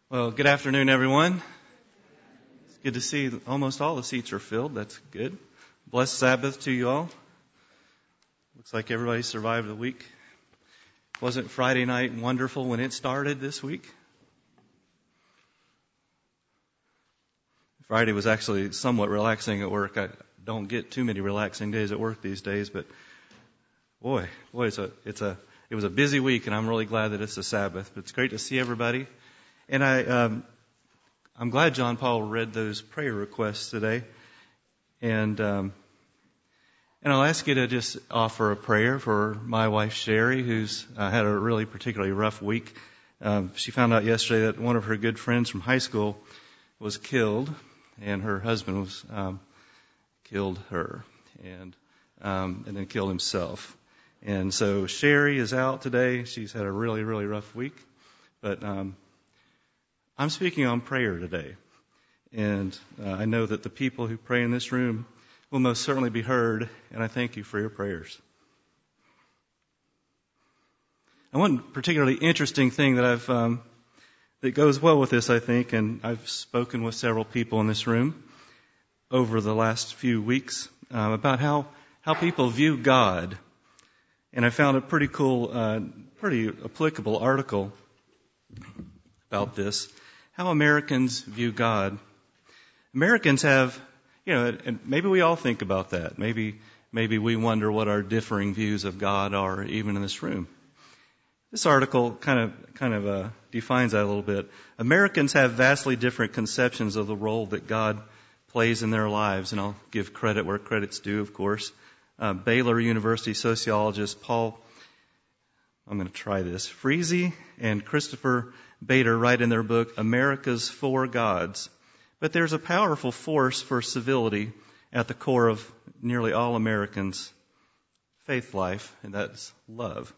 Well, good afternoon, everyone. It's good to see almost all the seats are filled. That's good. Blessed Sabbath to you all. Looks like everybody survived the week. Wasn't Friday night wonderful when it started this week? Friday was actually somewhat relaxing at work. I don't get too many relaxing days at work these days, but boy, it was a busy week, and I'm really glad that it's a Sabbath. But it's great to see everybody. And I'm glad John Paul read those prayer requests today. And I'll ask you to just offer a prayer for my wife, Sherry, who's had a really particularly rough week. She found out yesterday that one of her good friends from high school was killed, and her husband was killed her, and then killed himself. And so Sherry is out today. She's had a really, really rough week. But I'm speaking on prayer today, and I know that the people who pray in this room will most certainly be heard, and I thank you for your prayers. And one particularly interesting thing that that goes well with this, I think, and I've spoken with several people in this room over the last few weeks about how people view God, and I found a pretty cool, pretty applicable article about this. How Americans view God. Americans have, and maybe we all think about that. Maybe we wonder what our differing views of God are, even in this room. This article kind of defines that a little bit. Americans have vastly different conceptions of the role that God plays in their lives, and I'll give credit where credit's due, of course. Baylor University sociologist Freese and Christopher Bader write in their book, America's Four Gods. But there's a powerful force for civility at the core of nearly all Americans' faith life, and that's love.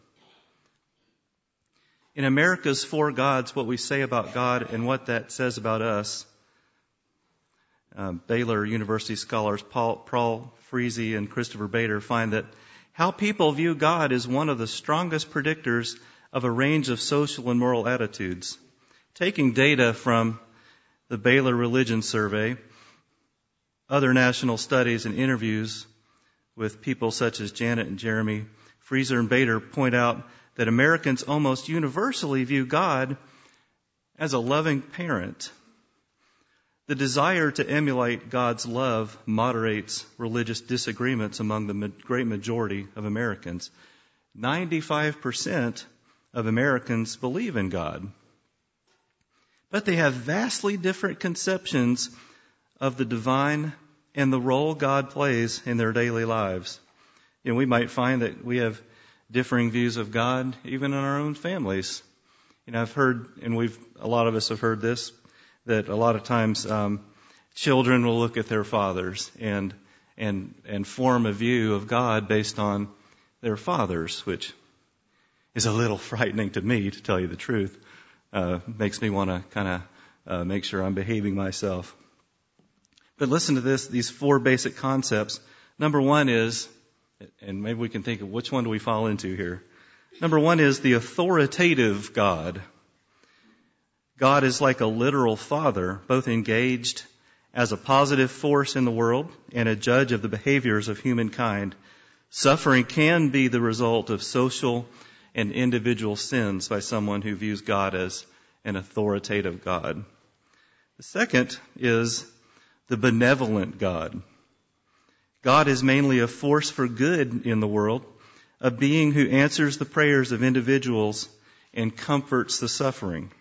In America's Four Gods, what we say about God and what that says about us, Baylor University scholars Paul Freese and Christopher Bader find that how people view God is one of the strongest predictors of a range of social and moral attitudes. Taking data from the Baylor Religion Survey, other national studies and interviews with people such as Janet and Jeremy, Freese and Bader point out that Americans almost universally view God as a loving parent. The desire to emulate God's love moderates religious disagreements among the great majority of Americans. 95% of Americans believe in God. But they have vastly different conceptions of the divine and the role God plays in their daily lives. We might find that we have differing views of God even in our own families. I've heard, and a lot of us have heard this, that a lot of times children will look at their fathers and form a view of God based on their fathers, which is a little frightening to me, to tell you the truth. Makes me want to kind of make sure I'm behaving myself. But listen to these four basic concepts. Number one is, and maybe we can think of which one do we fall into here. Number one is the authoritative God. God is like a literal father, both engaged as a positive force in the world and a judge of the behaviors of humankind. Suffering can be the result of social and individual sins by someone who views God as an authoritative God. The second is the benevolent God. God is mainly a force for good in the world, a being who answers the prayers of individuals and comforts the suffering.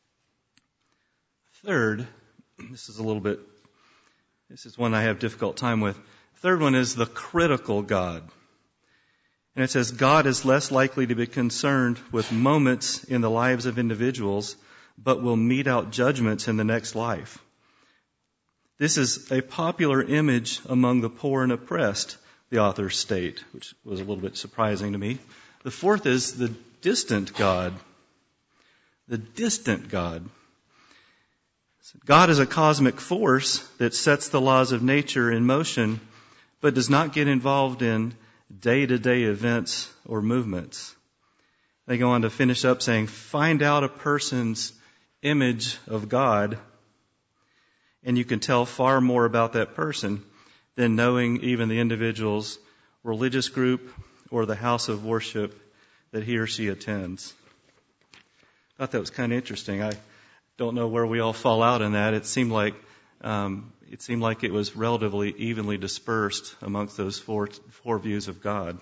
Third, this is one I have difficult time with. Third one is the critical God. And it says God is less likely to be concerned with moments in the lives of individuals, but will mete out judgments in the next life. This is a popular image among the poor and oppressed, the authors state, which was a little bit surprising to me. The fourth is the distant God. The distant God. God is a cosmic force that sets the laws of nature in motion, but does not get involved in day-to-day events or movements. They go on to finish up saying, find out a person's image of God, and you can tell far more about that person than knowing even the individual's religious group or the house of worship that he or she attends. I thought that was kind of interesting. I don't know where we all fall out in that. It seemed like it was relatively evenly dispersed amongst those four views of God.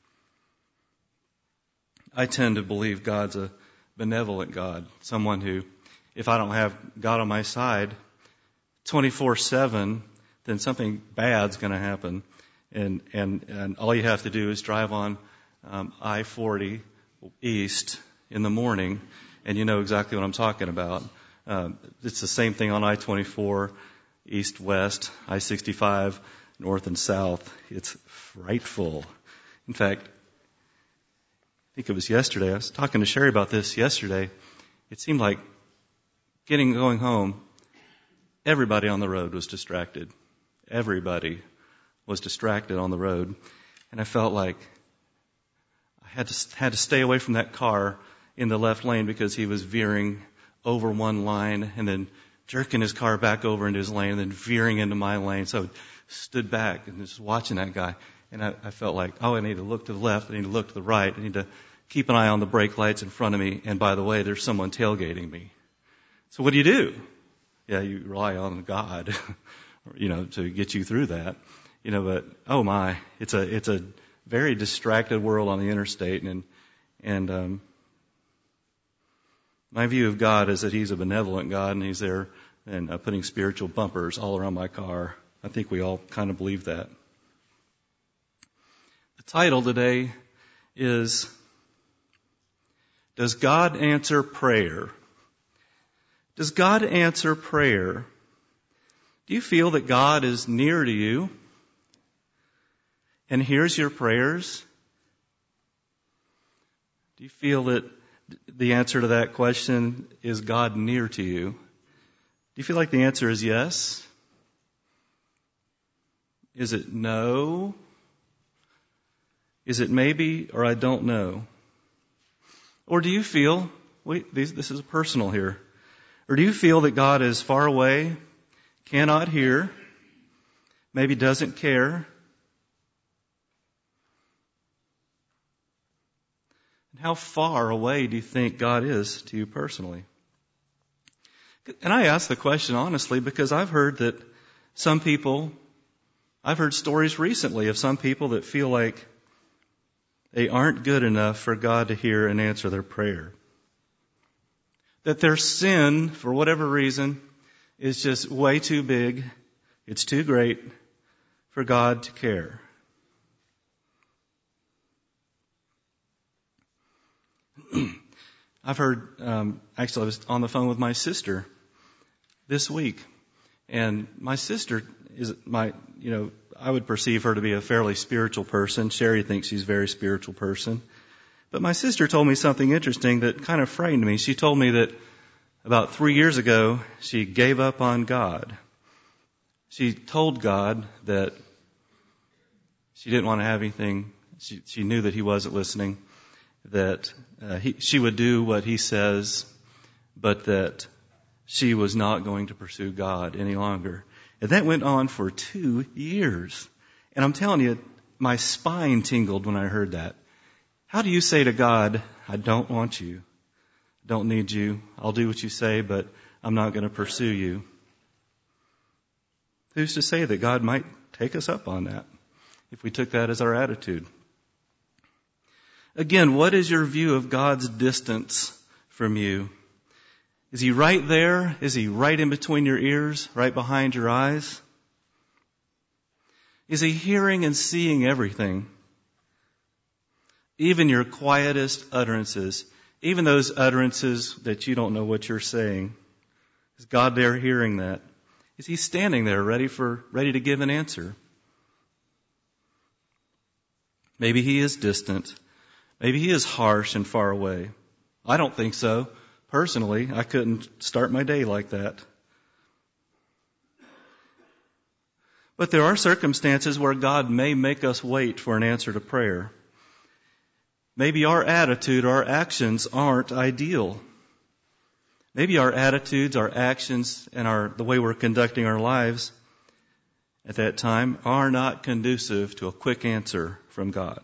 I tend to believe God's a benevolent God, someone who, if I don't have God on my side 24/7, then something bad's going to happen, and all you have to do is drive on I-40 east in the morning, and you know exactly what I'm talking about. It's the same thing on I-24 east-west, I-65 north and south. It's frightful. In fact, I think it was yesterday. I was talking to Sherry about this yesterday. It seemed like going home, everybody on the road was distracted. Everybody was distracted on the road. And I felt like I had to stay away from that car in the left lane because he was veering over one line and then jerking his car back over into his lane and then veering into my lane. So I stood back and just watching that guy. And I felt like, I need to look to the left, I need to look to the right, I need to keep an eye on the brake lights in front of me, and by the way, there's someone tailgating me. So what do? Yeah, you rely on God, to get you through that. But oh my, it's a very distracted world on the interstate, and my view of God is that He's a benevolent God, and He's there and putting spiritual bumpers all around my car. I think we all kind of believe that. The title today is, Does God Answer Prayer? Does God answer prayer? Do you feel that God is near to you and hears your prayers? Do you feel that the answer to that question is God near to you? Do you feel like the answer is yes? Is it no? Is it maybe or I don't know? Or do you feel, this is personal here, or do you feel that God is far away, cannot hear, maybe doesn't care? And how far away do you think God is to you personally? And I ask the question honestly because I've heard stories recently of some people that feel like they aren't good enough for God to hear and answer their prayer. That their sin, for whatever reason, is just way too big, it's too great for God to care. I've heard, actually I was on the phone with my sister this week, and my sister is I would perceive her to be a fairly spiritual person. Sherry thinks she's a very spiritual person. But my sister told me something interesting that kind of frightened me. She told me that about 3 years ago, she gave up on God. She told God that she didn't want to have anything. She knew that He wasn't listening, that she would do what He says, but that she was not going to pursue God any longer. And that went on for 2 years. And I'm telling you, my spine tingled when I heard that. How do you say to God, I don't want you, don't need you, I'll do what you say, but I'm not going to pursue you? Who's to say that God might take us up on that if we took that as our attitude? Again, what is your view of God's distance from you? Is He right there? Is He right in between your ears, right behind your eyes? Is He hearing and seeing everything? Even your quietest utterances, even those utterances that you don't know what you're saying. Is God there hearing that? Is He standing there ready to give an answer? Maybe He is distant. Maybe He is harsh and far away. I don't think so. Personally, I couldn't start my day like that. But there are circumstances where God may make us wait for an answer to prayer. Maybe our attitude, our actions aren't ideal. Maybe our attitudes, our actions, and the way we're conducting our lives at that time are not conducive to a quick answer from God.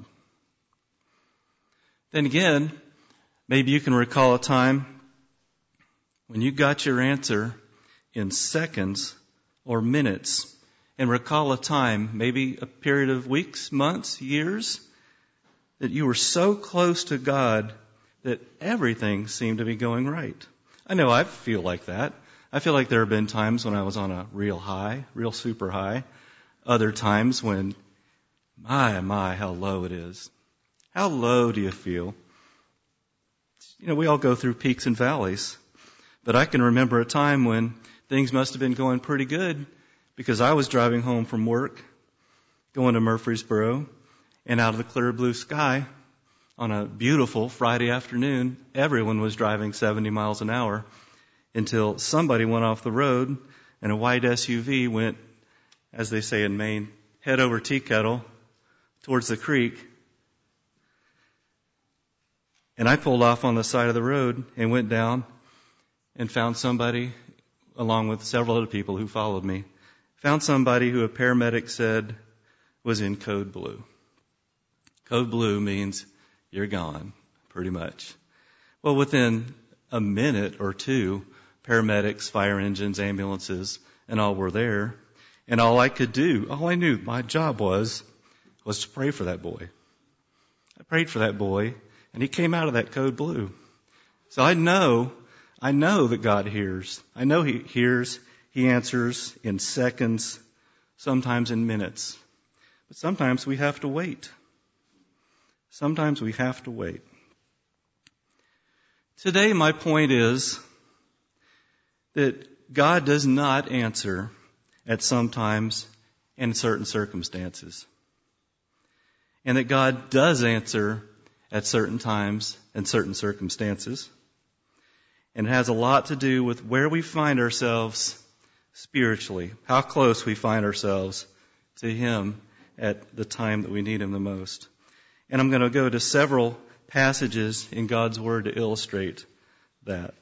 Then again, maybe you can recall a time when you got your answer in seconds or minutes, and recall a time, maybe a period of weeks, months, years, that you were so close to God that everything seemed to be going right. I know I feel like that. I feel like there have been times when I was on a real high, real super high. Other times when, my, how low it is. How low do you feel? We all go through peaks and valleys. But I can remember a time when things must have been going pretty good because I was driving home from work, going to Murfreesboro, and out of the clear blue sky, on a beautiful Friday afternoon, everyone was driving 70 miles an hour until somebody went off the road and a white SUV went, as they say in Maine, head over tea kettle towards the creek. And I pulled off on the side of the road and went down and found somebody, along with several other people who followed me, found somebody who a paramedic said was in code blue. Code blue means you're gone, pretty much. Well, within a minute or two, paramedics, fire engines, ambulances, and all were there. And all I knew my job was to pray for that boy. I prayed for that boy, and he came out of that code blue. So I know that God hears. I know He hears, He answers in seconds, sometimes in minutes. But sometimes we have to wait. Sometimes we have to wait. Today, my point is that God does not answer at some times in certain circumstances. And that God does answer at certain times and certain circumstances. And it has a lot to do with where we find ourselves spiritually, how close we find ourselves to Him at the time that we need Him the most. And I'm going to go to several passages in God's Word to illustrate that.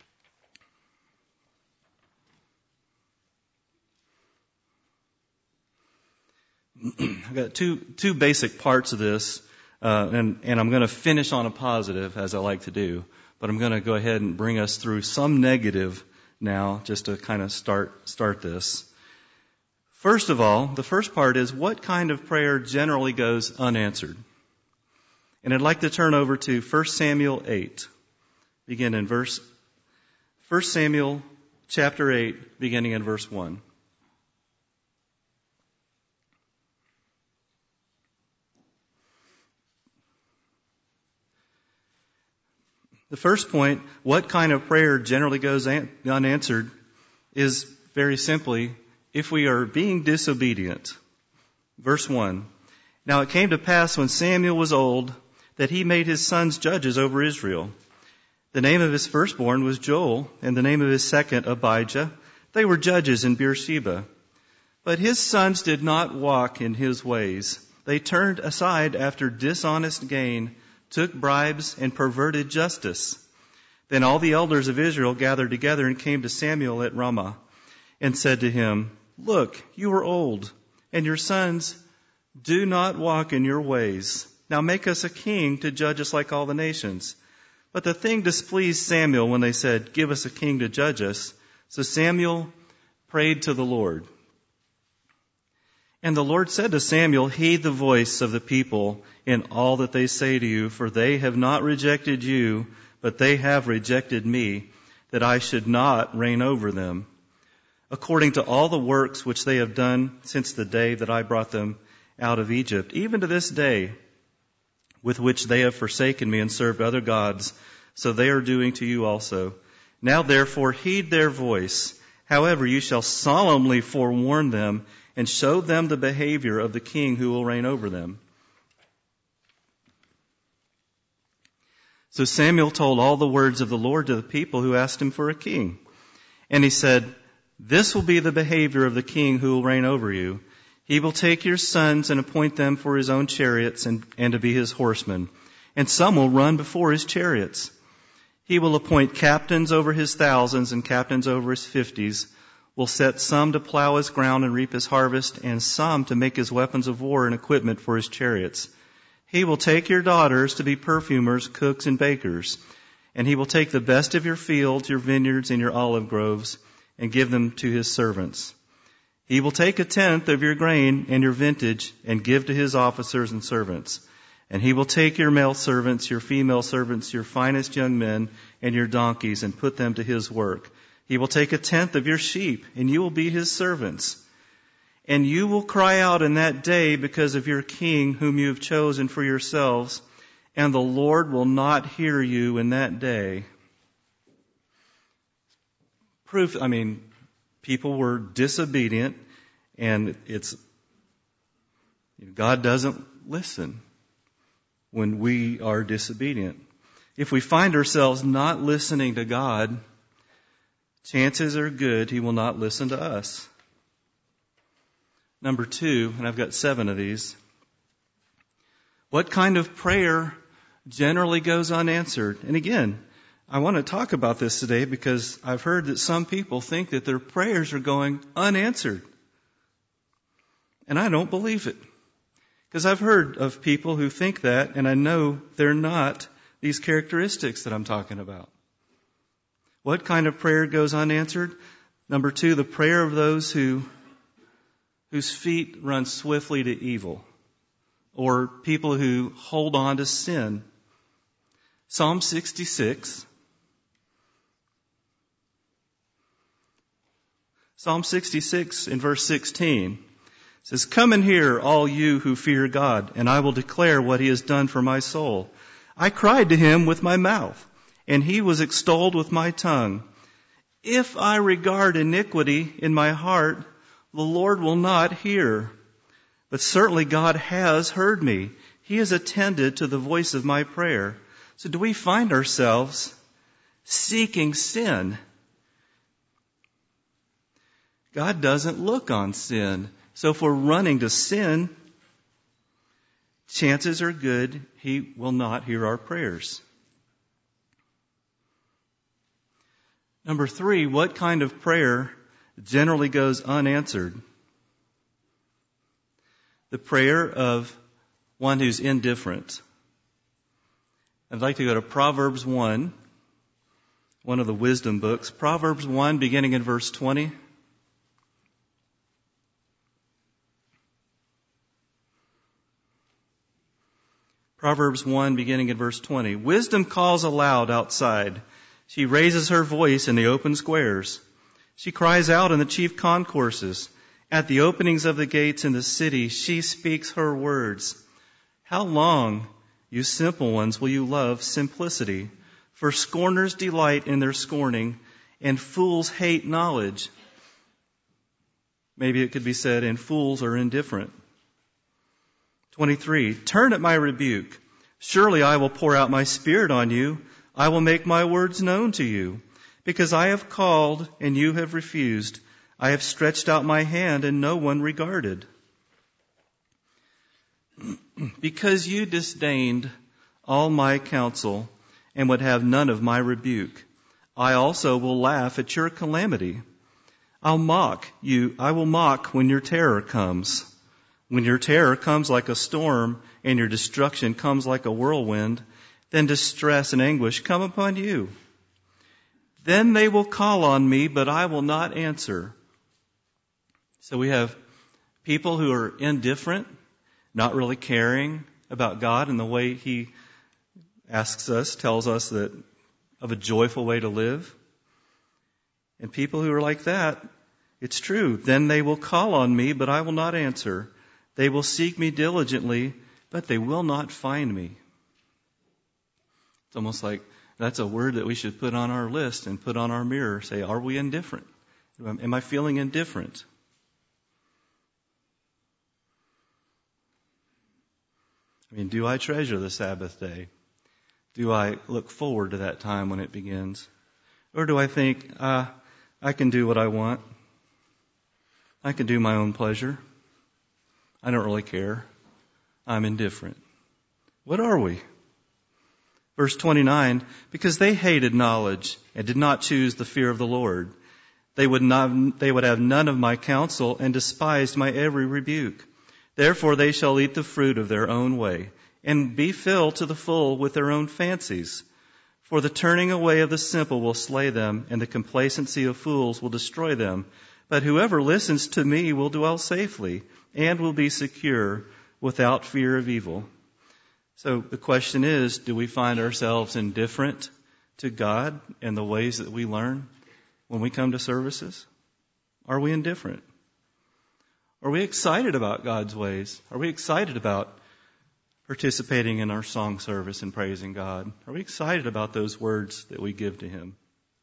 I've got two basic parts of this, and I'm going to finish on a positive, as I like to do. But I'm going to go ahead and bring us through some negative now, just to kind of start this. First of all, the first part is, what kind of prayer generally goes unanswered? And I'd like to turn over to 1 Samuel 8, begin in 1 Samuel chapter 8, beginning in verse 1. The first point, what kind of prayer generally goes unanswered, is very simply, if we are being disobedient. Verse 1. Now it came to pass when Samuel was old, that he made his sons judges over Israel. The name of his firstborn was Joel, and the name of his second Abijah. They were judges in Beersheba. But his sons did not walk in his ways. They turned aside after dishonest gain, took bribes, and perverted justice. Then all the elders of Israel gathered together and came to Samuel at Ramah, and said to him, Look, you are old, and your sons do not walk in your ways. Now make us a king to judge us like all the nations. But the thing displeased Samuel when they said, Give us a king to judge us. So Samuel prayed to the Lord. And the Lord said to Samuel, Heed the voice of the people in all that they say to you, for they have not rejected you, but they have rejected me, that I should not reign over them, according to all the works which they have done since the day that I brought them out of Egypt, even to this day, with which they have forsaken me and served other gods, so they are doing to you also. Now therefore heed their voice. However, you shall solemnly forewarn them and show them the behavior of the king who will reign over them. So Samuel told all the words of the Lord to the people who asked him for a king. And he said, This will be the behavior of the king who will reign over you. He will take your sons and appoint them for his own chariots and to be his horsemen. And some will run before his chariots. He will appoint captains over his thousands and captains over his 50s, will set some to plow his ground and reap his harvest, and some to make his weapons of war and equipment for his chariots. He will take your daughters to be perfumers, cooks, and bakers, and he will take the best of your fields, your vineyards, and your olive groves, and give them to his servants. He will take 1/10 of your grain and your vintage and give to his officers and servants. And he will take your male servants, your female servants, your finest young men, and your donkeys, and put them to his work. He will take 1/10 of your sheep, and you will be his servants. And you will cry out in that day because of your king whom you have chosen for yourselves, and the Lord will not hear you in that day. People were disobedient, and God doesn't listen when we are disobedient. If we find ourselves not listening to God, chances are good he will not listen to us. Number 2, and I've got 7 of these. What kind of prayer generally goes unanswered? And again, I want to talk about this today because I've heard that some people think that their prayers are going unanswered. And I don't believe it. Because I've heard of people who think that, and I know they're not these characteristics that I'm talking about. What kind of prayer goes unanswered? Number 2, the prayer of those whose feet run swiftly to evil, or people who hold on to sin. Psalm 66. Psalm 66 in verse 16. It says, "Come and hear, all you who fear God, and I will declare what he has done for my soul. I cried to him with my mouth, and he was extolled with my tongue. If I regard iniquity in my heart, the Lord will not hear. But certainly God has heard me. He has attended to the voice of my prayer." So do we find ourselves seeking sin? God doesn't look on sin. So if we're running to sin, chances are good he will not hear our prayers. Number 3, what kind of prayer generally goes unanswered? The prayer of one who's indifferent. I'd like to go to Proverbs 1, one of the wisdom books. Proverbs 1, beginning in verse 20. Proverbs 1, beginning in verse 20. "Wisdom calls aloud outside. She raises her voice in the open squares. She cries out in the chief concourses. At the openings of the gates in the city, she speaks her words. How long, you simple ones, will you love simplicity? For scorners delight in their scorning, and fools hate knowledge." Maybe it could be said, and fools are indifferent. 23, "Turn at my rebuke. Surely I will pour out my spirit on you. I will make my words known to you. Because I have called and you have refused. I have stretched out my hand and no one regarded. Because you disdained all my counsel and would have none of my rebuke, I also will laugh at your calamity. I will mock when your terror comes. When your terror comes like a storm and your destruction comes like a whirlwind, then distress and anguish come upon you. Then they will call on me, but I will not answer." So we have people who are indifferent, not really caring about God and the way he asks us, tells us that of a joyful way to live. And people who are like that, it's true. Then they will call on me, but I will not answer. They will seek me diligently, but they will not find me. It's almost like that's a word that we should put on our list and put on our mirror. Say, are we indifferent? Am I feeling indifferent? Do I treasure the Sabbath day? Do I look forward to that time when it begins? Or do I think, I can do what I want. I can do my own pleasure. I don't really care. I'm indifferent. What are we? Verse 29, because they hated knowledge and did not choose the fear of the Lord. They would have none of my counsel and despised my every rebuke. Therefore they shall eat the fruit of their own way and be filled to the full with their own fancies. For the turning away of the simple will slay them, and the complacency of fools will destroy them. But whoever listens to me will dwell safely and will be secure without fear of evil. So the question is, do we find ourselves indifferent to God and the ways that we learn when we come to services? Are we indifferent? Are we excited about God's ways? Are we excited about participating in our song service and praising God? Are we excited about those words that we give to Him?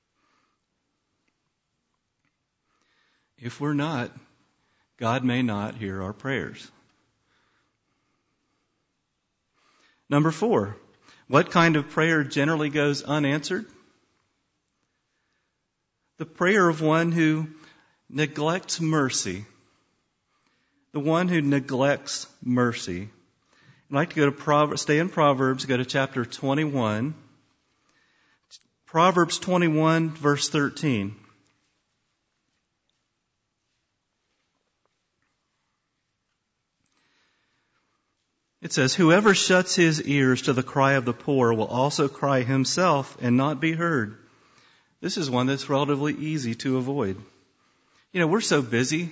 If we're not, God may not hear our prayers. Number 4, what kind of prayer generally goes unanswered? The prayer of one who neglects mercy. The one who neglects mercy. I'd like to go to Proverbs, stay in Proverbs, go to chapter 21. Proverbs 21, verse 13. It says, whoever shuts his ears to the cry of the poor will also cry himself and not be heard. This is one that's relatively easy to avoid. You know, we're so busy.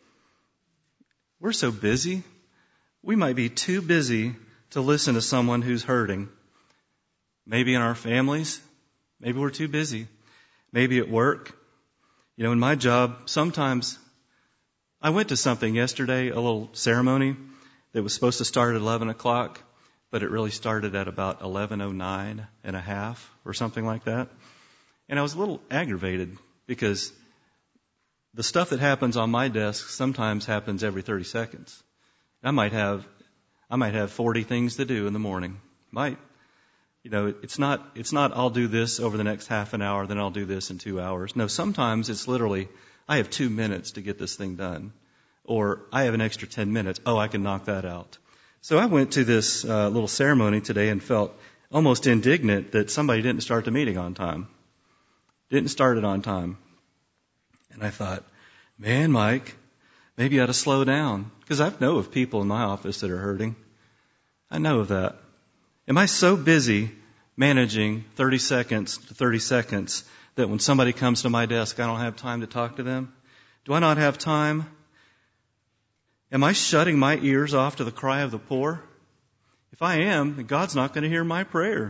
We might be too busy to listen to someone who's hurting. Maybe in our families. Maybe we're too busy. Maybe at work. You know, in my job, sometimes I went to something yesterday, a little ceremony that was supposed to start at 11 o'clock, but it really started at about 11:09 and a half or something like that. And I was a little aggravated because the stuff that happens on my desk sometimes happens every 30 seconds. I might have 40 things to do in the morning. You know, it's not I'll do this over the next half an hour, then I'll do this in 2 hours. No, sometimes it's literally, I have 2 minutes to get this thing done. Or I have an extra 10 minutes. Oh, I can knock that out. So I went to this little ceremony today and felt almost indignant that somebody didn't start the meeting on time. Didn't start it on time. And I thought, man, Mike, maybe you ought to slow down. Because I know of people in my office that are hurting. I know of that. Am I so busy managing 30 seconds to 30 seconds that when somebody comes to my desk, I don't have time to talk to them? Do I not have time? Am I shutting my ears off to the cry of the poor? If I am, then God's not going to hear my prayer.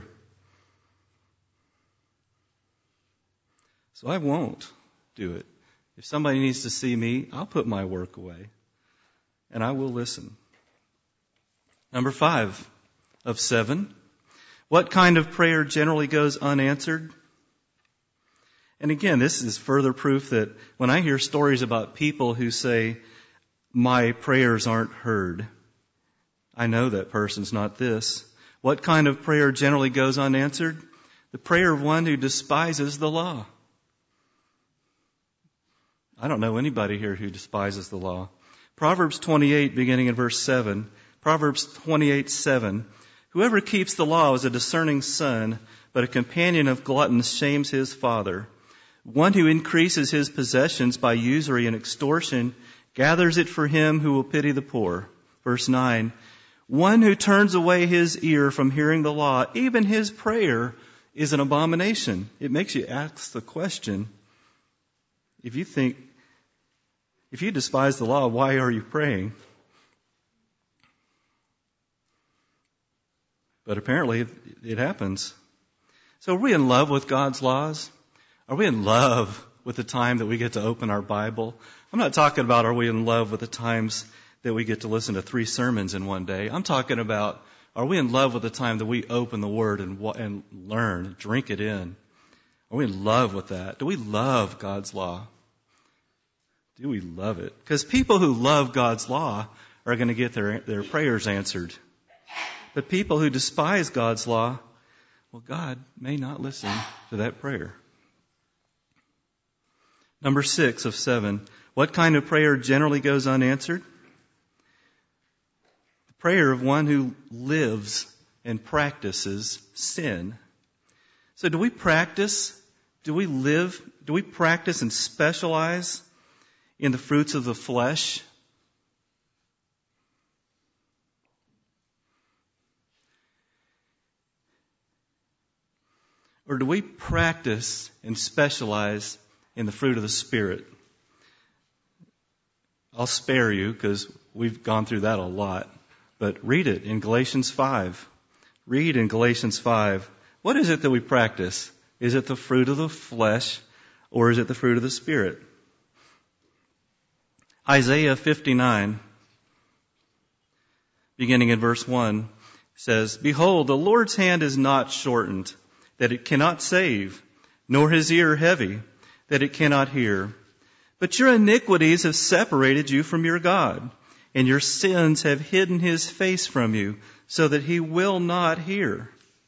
So I won't do it. If somebody needs to see me, I'll put my work away. And I will listen. Number 5 of 7. What kind of prayer generally goes unanswered? And again, this is further proof that when I hear stories about people who say, my prayers aren't heard, I know that person's not this. What kind of prayer generally goes unanswered? The prayer of one who despises the law. I don't know anybody here who despises the law. Proverbs 28, beginning in verse 7. Proverbs 28:7. Whoever keeps the law is a discerning son, but a companion of gluttons shames his father. One who increases his possessions by usury and extortion gathers it for him who will pity the poor. Verse 9. One who turns away his ear from hearing the law, even his prayer is an abomination. It makes you ask the question, if you despise the law, why are you praying? But apparently it happens. So are we in love with God's laws? Are we in love with the time that we get to open our Bible? I'm not talking about are we in love with the times that we get to listen to 3 sermons in one day. I'm talking about are we in love with the time that we open the Word and learn, drink it in? Are we in love with that? Do we love God's law? Do we love it? Because people who love God's law are going to get their prayers answered. But people who despise God's law, well, God may not listen to that prayer. Number 6 of 7. What kind of prayer generally goes unanswered? The prayer of one who lives and practices sin. So do we practice and specialize in the fruits of the flesh? Or do we practice and specialize in the fruit of the Spirit? I'll spare you because we've gone through that a lot. But read it in Galatians 5. Read in Galatians 5. What is it that we practice? Is it the fruit of the flesh or is it the fruit of the Spirit? Isaiah 59, beginning in verse 1, says, "Behold, the Lord's hand is not shortened, that it cannot save, nor his ear heavy, that it cannot hear. But your iniquities have separated you from your God, and your sins have hidden his face from you, so that he will not hear."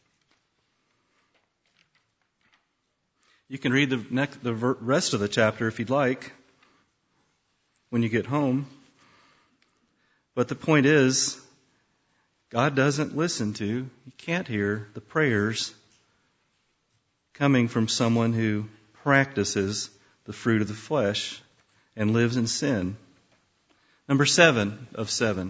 You can read the rest of the chapter if you'd like, when you get home. But the point is, God doesn't listen to, he can't hear the prayers coming from someone who practices the fruit of the flesh and lives in sin. Number 7 of 7.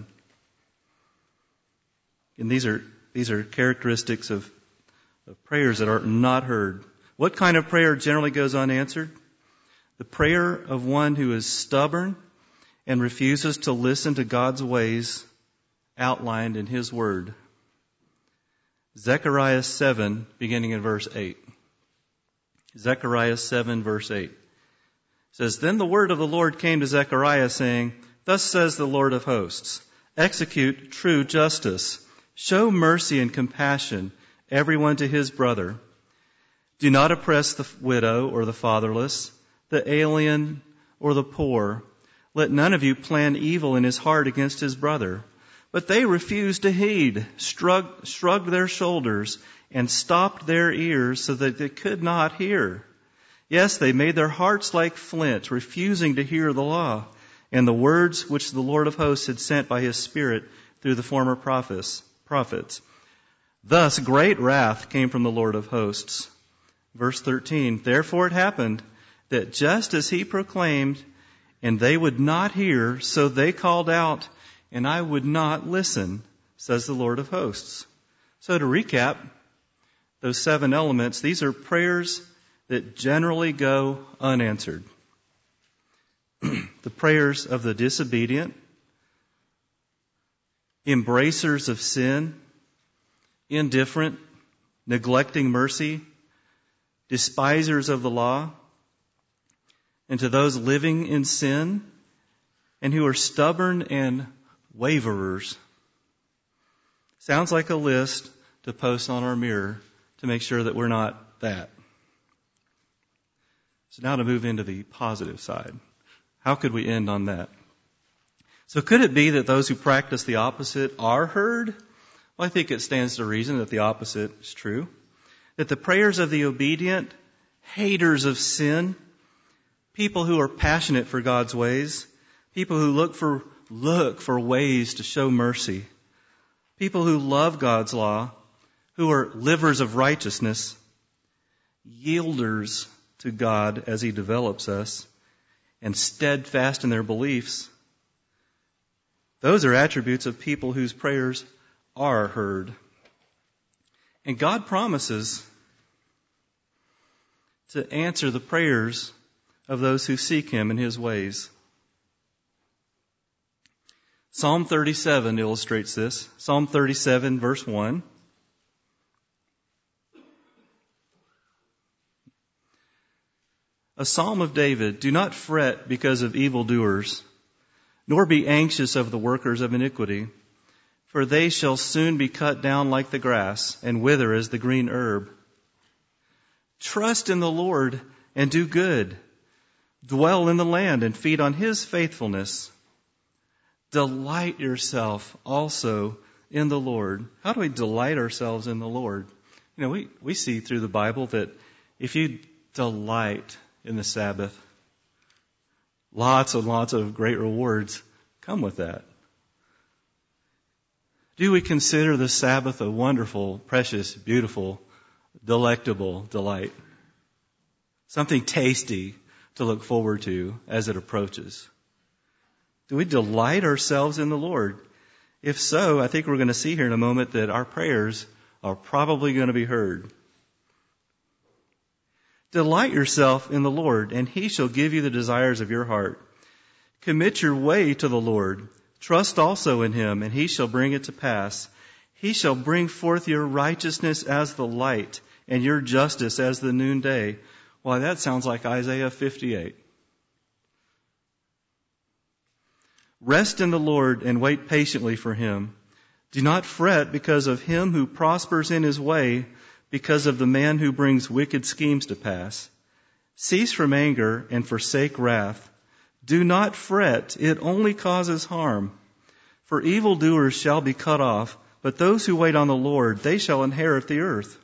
And these are characteristics of prayers that are not heard. What kind of prayer generally goes unanswered? The prayer of one who is stubborn and refuses to listen to God's ways outlined in his word. Zechariah 7, beginning in verse 8. Zechariah 7, verse 8 says, "Then the word of the Lord came to Zechariah, saying, Thus says the Lord of hosts, execute true justice, show mercy and compassion, everyone to his brother. Do not oppress the widow or the fatherless, the alien or the poor. Let none of you plan evil in his heart against his brother." But they refused to heed, shrugged their shoulders, and stopped their ears so that they could not hear. Yes, they made their hearts like flint, refusing to hear the law and the words which the Lord of hosts had sent by his Spirit through the former prophets. Thus great wrath came from the Lord of hosts. Verse 13, "Therefore it happened that just as he proclaimed, and they would not hear, so they called out, and I would not listen, says the Lord of hosts." So to recap, those 7 elements, these are prayers that generally go unanswered. The prayers of the disobedient, embracers of sin, indifferent, neglecting mercy, despisers of the law, and to those living in sin and who are stubborn and waverers. Sounds like a list to post on our mirror to make sure that we're not that. So now to move into the positive side. How could we end on that? So could it be that those who practice the opposite are heard? Well, I think it stands to reason that the opposite is true. That the prayers of the obedient, haters of sin, people who are passionate for God's ways, people who look for ways to show mercy, people who love God's law, who are livers of righteousness, yielders to God as he develops us, and steadfast in their beliefs, those are attributes of people whose prayers are heard. And God promises to answer the prayers of those who seek him in his ways. Psalm 37 illustrates this. Psalm 37, verse 1. A psalm of David, "Do not fret because of evildoers, nor be anxious of the workers of iniquity, for they shall soon be cut down like the grass and wither as the green herb. Trust in the Lord and do good. Dwell in the land and feed on his faithfulness. Delight yourself also in the Lord." How do we delight ourselves in the Lord? You know, we see through the Bible that if you delight in the Sabbath, lots and lots of great rewards come with that. Do we consider the Sabbath a wonderful, precious, beautiful, delectable delight? Something tasty to look forward to as it approaches. Do we delight ourselves in the Lord? If so, I think we're going to see here in a moment that our prayers are probably going to be heard. Delight yourself in the Lord, and He shall give you the desires of your heart. Commit your way to the Lord. Trust also in Him, and He shall bring it to pass. He shall bring forth your righteousness as the light, and your justice as the noonday. Why, that sounds like Isaiah 58. Rest in the Lord and wait patiently for Him. Do not fret because of him who prospers in his way, because of the man who brings wicked schemes to pass. Cease from anger and forsake wrath. Do not fret, it only causes harm. For evildoers shall be cut off, but those who wait on the Lord, they shall inherit the earth.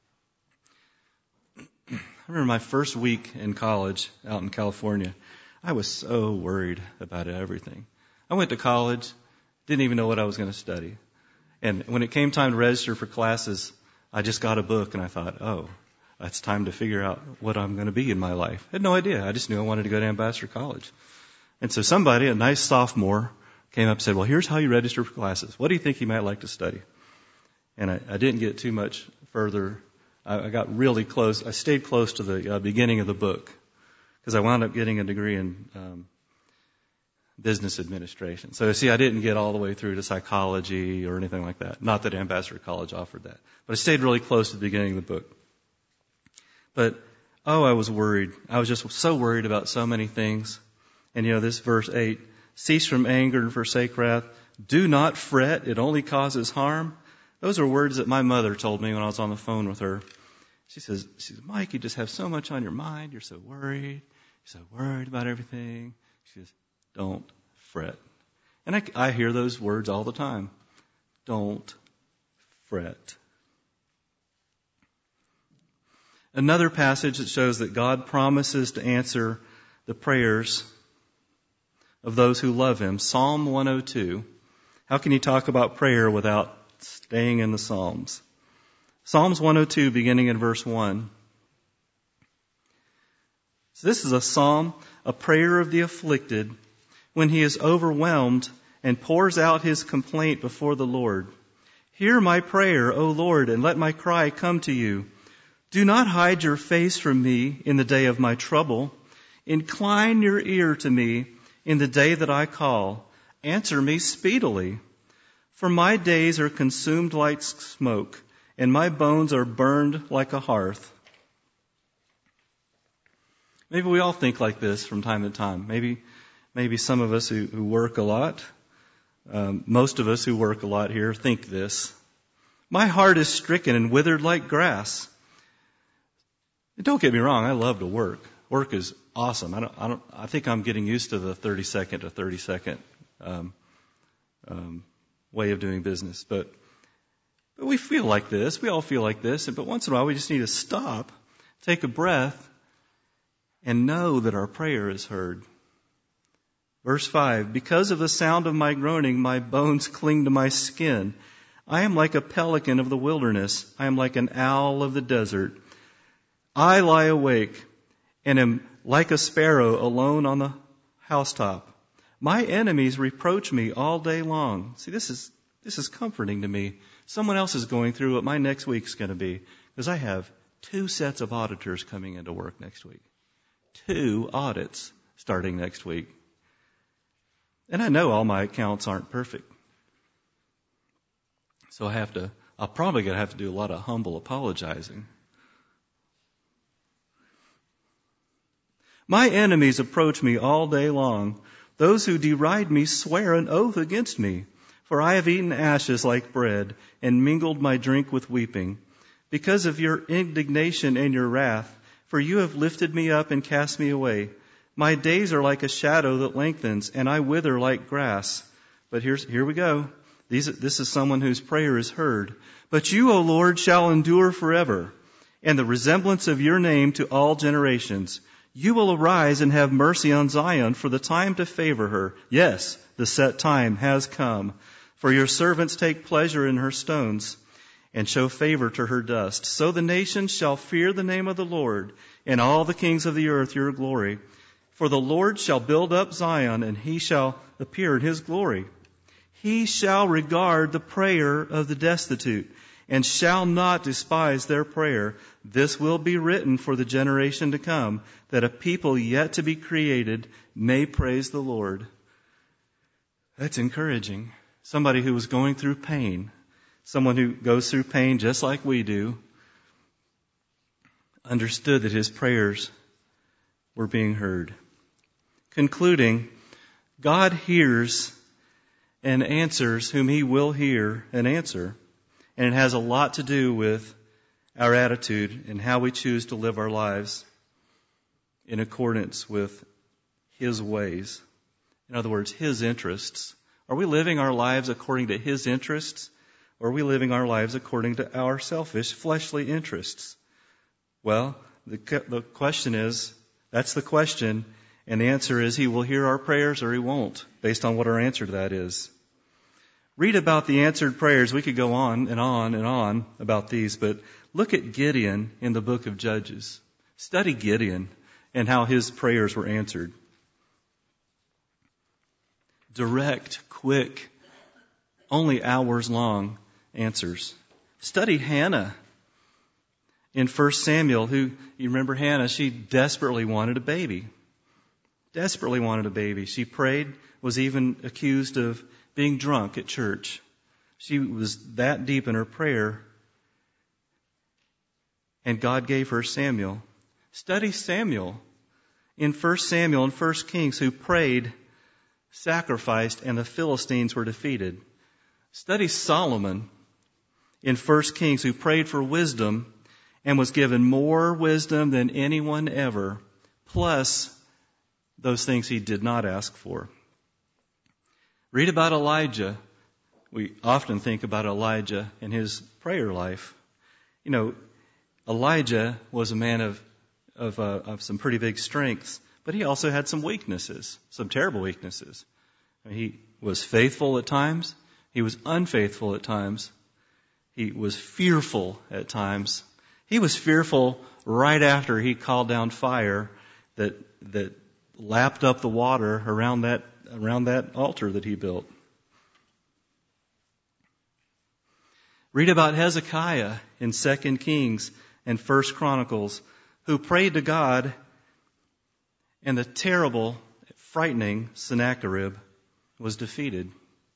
I remember my first week in college out in California. I was so worried about everything. I went to college, didn't even know what I was going to study. And when it came time to register for classes, I just got a book and I thought, oh, it's time to figure out what I'm going to be in my life. I had no idea. I just knew I wanted to go to Ambassador College. And so somebody, a nice sophomore, came up and said, well, here's how you register for classes. What do you think you might like to study? And I didn't get too much further. I got really close. I stayed close to the beginning of the book because I wound up getting a degree in business administration. So see, I didn't get all the way through to psychology or anything like that. Not that Ambassador College offered that. But I stayed really close to the beginning of the book. But, I was worried. I was just so worried about so many things. And this verse 8, cease from anger and forsake wrath. Do not fret, it only causes harm. Those are words that my mother told me when I was on the phone with her. She says, Mike, you just have so much on your mind. You're so worried. You're so worried about everything. She says, don't fret. And I hear those words all the time. Don't fret. Another passage that shows that God promises to answer the prayers of those who love Him. Psalm 102. How can you talk about prayer without staying in the Psalms? Psalms 102, beginning in verse 1. So this is a psalm, a prayer of the afflicted, when he is overwhelmed and pours out his complaint before the Lord. Hear my prayer, O Lord, and let my cry come to you. Do not hide your face from me in the day of my trouble. Incline your ear to me in the day that I call. Answer me speedily. For my days are consumed like smoke, and my bones are burned like a hearth. Maybe we all think like this from time to time. Maybe some of us who work a lot, most of us who work a lot here think this. My heart is stricken and withered like grass. Don't get me wrong, I love to work. Work is awesome. I think I'm getting used to the 30-second to 30-second way of doing business. But we feel like this. We all feel like this. But once in a while, we just need to stop, take a breath, and know that our prayer is heard. Verse 5, because of the sound of my groaning, my bones cling to my skin. I am like a pelican of the wilderness. I am like an owl of the desert. I lie awake and am like a sparrow alone on the housetop. My enemies reproach me all day long. See, this is comforting to me. Someone else is going through what my next week's going to be, because I have 2 sets of auditors coming into work next week. 2 audits starting next week. And I know all my accounts aren't perfect. So I'll probably going to have to do a lot of humble apologizing. My enemies approach me all day long. Those who deride me swear an oath against me. For I have eaten ashes like bread and mingled my drink with weeping. Because of your indignation and your wrath, for you have lifted me up and cast me away. My days are like a shadow that lengthens, and I wither like grass. But here we go. This is someone whose prayer is heard. But you, O Lord, shall endure forever, and the resemblance of your name to all generations. You will arise and have mercy on Zion, for the time to favor her. Yes, the set time has come. For your servants take pleasure in her stones, and show favor to her dust. So the nations shall fear the name of the Lord, and all the kings of the earth your glory. For the Lord shall build up Zion, and he shall appear in his glory. He shall regard the prayer of the destitute, and shall not despise their prayer. This will be written for the generation to come, that a people yet to be created may praise the Lord. That's encouraging. Somebody who was going through pain, someone who goes through pain just like we do, understood that his prayers were being heard. Concluding, God hears and answers whom he will hear and answer. And it has a lot to do with our attitude and how we choose to live our lives in accordance with his ways. In other words, his interests. Are we living our lives according to his interests? Or are we living our lives according to our selfish, fleshly interests? Well, the question is, that's the question. And the answer is he will hear our prayers or he won't, based on what our answer to that is. Read about the answered prayers. We could go on and on and on about these, but look at Gideon in the book of Judges. Study Gideon and how his prayers were answered. Direct, quick, only hours long answers. Study Hannah in 1 Samuel, you remember Hannah, she desperately wanted a baby. Desperately wanted a baby. She prayed, was even accused of being drunk at church. She was that deep in her prayer. And God gave her Samuel. Study Samuel in 1 Samuel and 1 Kings, who prayed, sacrificed, and the Philistines were defeated. Study Solomon in 1 Kings, who prayed for wisdom and was given more wisdom than anyone ever, plus those things he did not ask for. Read about Elijah. We often think about Elijah and his prayer life. You know, Elijah was a man of some pretty big strengths, but he also had some weaknesses, some terrible weaknesses. He was faithful at times. He was unfaithful at times. He was fearful at times. He was fearful right after he called down fire that lapped up the water around that altar that he built. Read about Hezekiah in 2 Kings and 1 Chronicles, who prayed to God, and the terrible, frightening Sennacherib was defeated.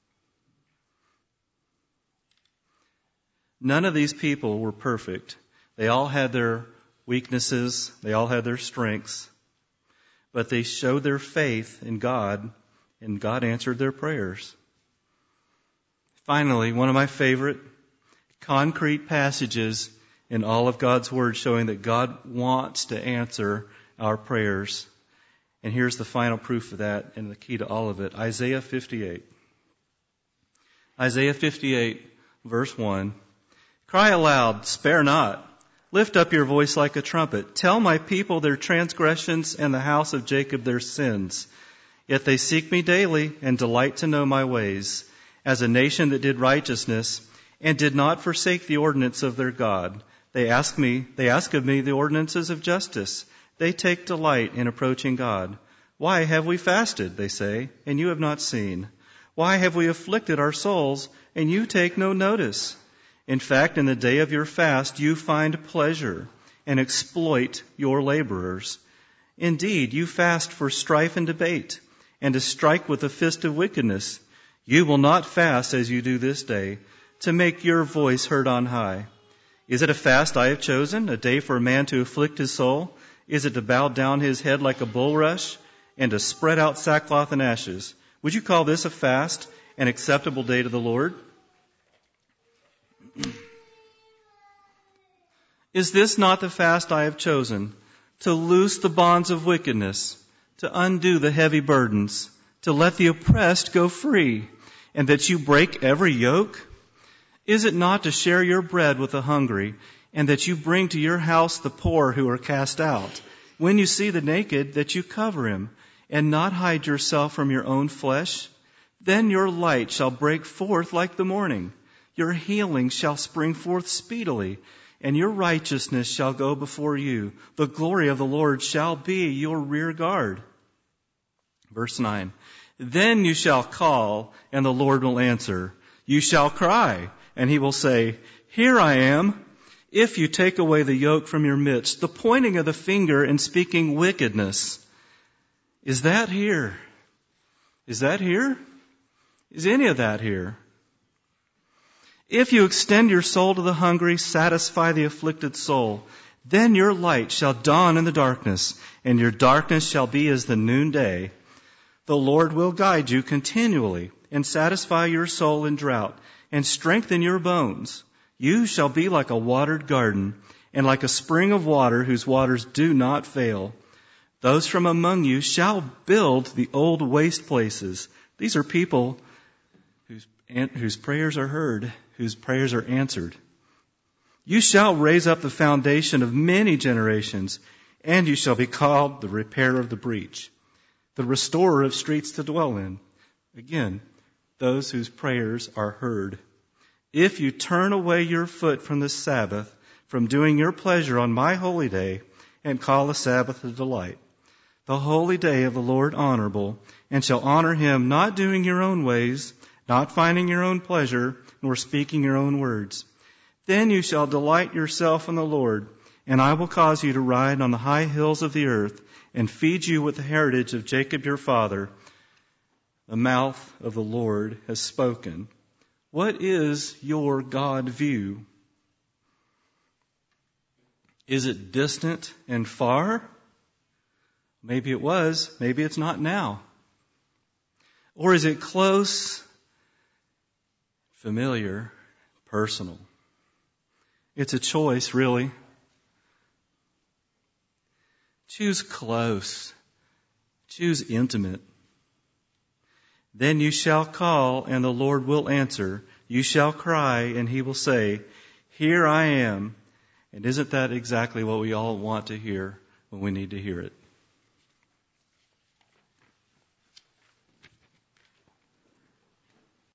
None of these people were perfect. They all had their weaknesses. They all had their strengths. But they showed their faith in God, and God answered their prayers. Finally, one of my favorite concrete passages in all of God's Word showing that God wants to answer our prayers. And here's the final proof of that and the key to all of it. Isaiah 58. Isaiah 58, verse 1. Cry aloud, spare not. Lift up your voice like a trumpet. Tell my people their transgressions and the house of Jacob their sins. Yet they seek me daily and delight to know my ways, as a nation that did righteousness and did not forsake the ordinance of their God. They ask of me the ordinances of justice. They take delight in approaching God. Why have we fasted, they say, and you have not seen? Why have we afflicted our souls, and you take no notice? In fact, in the day of your fast, you find pleasure and exploit your laborers. Indeed, you fast for strife and debate, and to strike with the fist of wickedness. You will not fast as you do this day, to make your voice heard on high. Is it a fast I have chosen, a day for a man to afflict his soul? Is it to bow down his head like a bulrush, and to spread out sackcloth and ashes? Would you call this a fast, an acceptable day to the Lord? Is this not the fast I have chosen, to loose the bonds of wickedness, to undo the heavy burdens, to let the oppressed go free, and that you break every yoke? Is it not to share your bread with the hungry, and that you bring to your house the poor who are cast out? When you see the naked, that you cover him, and not hide yourself from your own flesh? Then your light shall break forth like the morning. Your healing shall spring forth speedily, and your righteousness shall go before you. The glory of the Lord shall be your rear guard. Verse 9. Then you shall call, and the Lord will answer. You shall cry, and he will say, Here I am. If you take away the yoke from your midst, the pointing of the finger and speaking wickedness. Is that here? Is that here? Is any of that here? If you extend your soul to the hungry, satisfy the afflicted soul, then your light shall dawn in the darkness, and your darkness shall be as the noonday. The Lord will guide you continually, and satisfy your soul in drought, and strengthen your bones. You shall be like a watered garden, and like a spring of water whose waters do not fail. Those from among you shall build the old waste places. These are people whose prayers are heard, whose prayers are answered. You shall raise up the foundation of many generations, and you shall be called the repairer of the breach, the restorer of streets to dwell in. Again, those whose prayers are heard. If you turn away your foot from the Sabbath, from doing your pleasure on my holy day, and call the Sabbath a delight, the holy day of the Lord honorable, and shall honor him, not doing your own ways, not finding your own pleasure, nor speaking your own words. Then you shall delight yourself in the Lord, and I will cause you to ride on the high hills of the earth, and feed you with the heritage of Jacob your father. The mouth of the Lord has spoken. What is your God view? Is it distant and far? Maybe it was, maybe it's not now. Or is it close, familiar, personal? It's a choice, really. Choose close. Choose intimate. Then you shall call, and the Lord will answer. You shall cry, and he will say, Here I am. And isn't that exactly what we all want to hear when we need to hear it?